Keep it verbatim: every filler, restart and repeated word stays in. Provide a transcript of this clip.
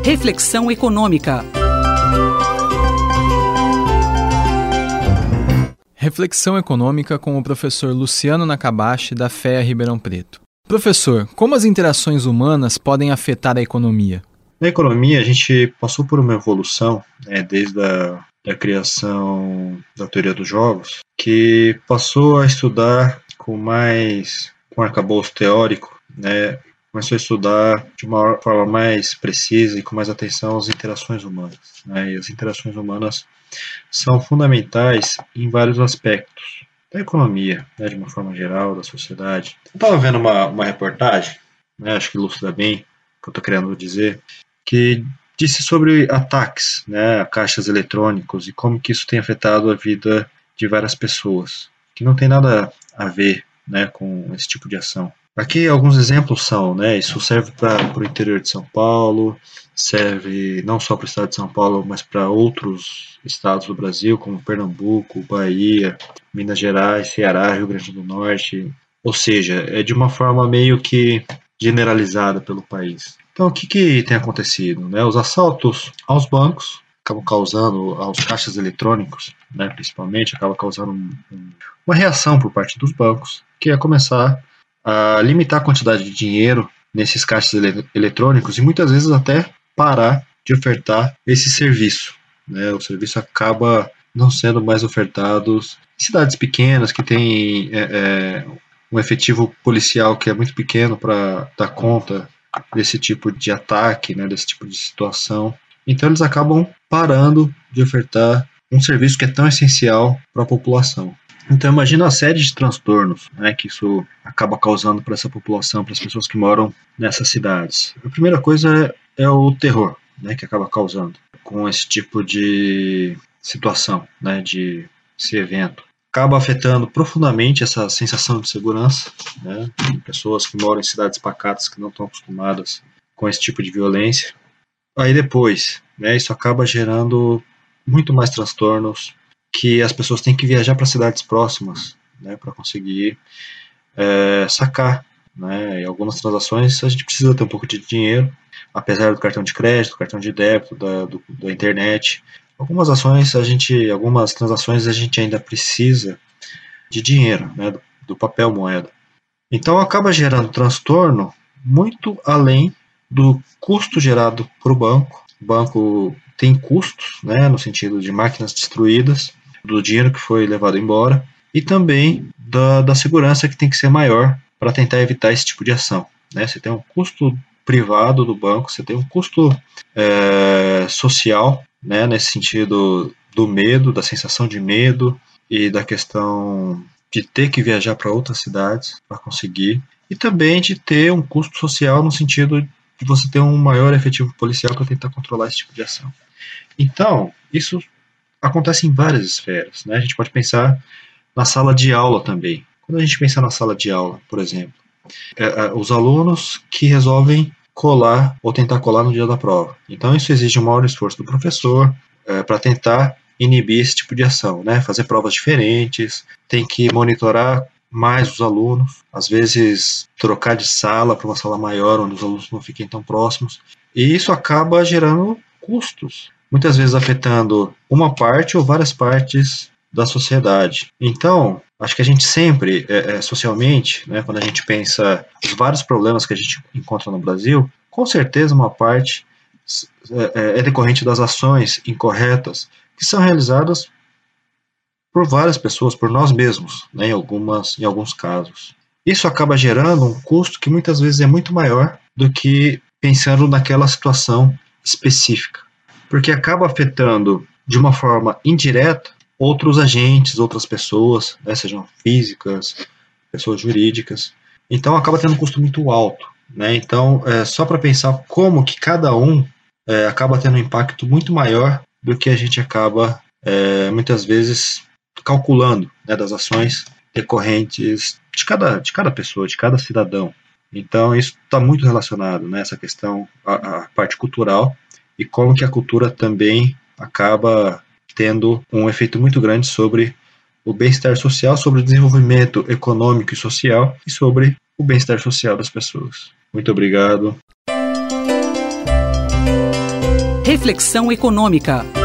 Reflexão Econômica. Reflexão Econômica com o professor Luciano Nakabashi, da F E A Ribeirão Preto. Professor, como as interações humanas podem afetar a economia? Na economia, a gente passou por uma evolução, né, desde a da criação da teoria dos jogos, que passou a estudar com mais, com arcabouço teórico, né, começou a estudar de uma forma mais precisa e com mais atenção às interações humanas, né, e as interações humanas são fundamentais em vários aspectos da economia, né, de uma forma geral, da sociedade. Eu estava vendo uma, uma reportagem, né, acho que ilustra bem o que eu estou querendo dizer, que disse sobre ataques, né, a caixas eletrônicos e como que isso tem afetado a vida de várias pessoas, que não tem nada a ver, né, com esse tipo de ação. Aqui alguns exemplos são, né, isso serve para o interior de São Paulo, serve não só para o estado de São Paulo, mas para outros estados do Brasil, como Pernambuco, Bahia, Minas Gerais, Ceará, Rio Grande do Norte, ou seja, é de uma forma meio que generalizada pelo país. Então, o que, que tem acontecido? Né? Os assaltos aos bancos acabam causando, aos caixas eletrônicos, né, principalmente, acaba causando um, um, uma reação por parte dos bancos, que é começar a limitar a quantidade de dinheiro nesses caixas ele- eletrônicos e muitas vezes até parar de ofertar esse serviço. Né? O serviço acaba não sendo mais ofertado em cidades pequenas que têm é, é, um efetivo policial que é muito pequeno para dar conta desse tipo de ataque, né, desse tipo de situação. Então eles acabam parando de ofertar um serviço que é tão essencial para a população. Então imagina a série de transtornos, né, que isso acaba causando para essa população, para as pessoas que moram nessas cidades. A primeira coisa é, é o terror, né, que acaba causando com esse tipo de situação, né, de esse evento. Acaba afetando profundamente essa sensação de segurança, né? Pessoas que moram em cidades pacatas que não estão acostumadas com esse tipo de violência. Aí depois, né, isso acaba gerando muito mais transtornos, que as pessoas têm que viajar para cidades próximas, né, para conseguir é, sacar. Né? Em algumas transações a gente precisa ter um pouco de dinheiro, apesar do cartão de crédito, do cartão de débito, da, do, da internet. Algumas ações, a gente, algumas transações a gente ainda precisa de dinheiro, né, do, do papel moeda. Então acaba gerando transtorno muito além do custo gerado para o banco. O banco tem custos, né, no sentido de máquinas destruídas, do dinheiro que foi levado embora e também da, da segurança que tem que ser maior para tentar evitar esse tipo de ação. Né? Você tem um custo privado do banco, você tem um custo é, social, né, nesse sentido do medo, da sensação de medo e da questão de ter que viajar para outras cidades para conseguir, e também de ter um custo social no sentido de você ter um maior efetivo policial para tentar controlar esse tipo de ação. Então, isso acontece em várias esferas. Né? A gente pode pensar na sala de aula também. Quando a gente pensa na sala de aula, por exemplo, é, é, os alunos que resolvem colar ou tentar colar no dia da prova. Então isso exige um maior esforço do professor é, para tentar inibir esse tipo de ação, né? Fazer provas diferentes, tem que monitorar mais os alunos, às vezes trocar de sala para uma sala maior, onde os alunos não fiquem tão próximos, e isso acaba gerando custos, muitas vezes afetando uma parte ou várias partes da sociedade. Então, acho que a gente sempre, é, é, socialmente, né, quando a gente pensa os vários problemas que a gente encontra no Brasil, com certeza uma parte é, é decorrente das ações incorretas que são realizadas por várias pessoas, por nós mesmos, né, em, algumas, em alguns casos. Isso acaba gerando um custo que muitas vezes é muito maior do que pensando naquela situação específica, porque acaba afetando de uma forma indireta outros agentes, outras pessoas, né, sejam físicas, pessoas jurídicas. Então acaba tendo um custo muito alto. Né? Então, é, só para pensar como que cada um é, acaba tendo um impacto muito maior do que a gente acaba, é, muitas vezes, calculando, né, das ações decorrentes de cada, de cada pessoa, de cada cidadão. Então, isso está muito relacionado, né, essa questão, a, a parte cultural, e como que a cultura também acaba tendo um efeito muito grande sobre o bem-estar social, sobre o desenvolvimento econômico e social e sobre o bem-estar social das pessoas. Muito obrigado. Reflexão Econômica.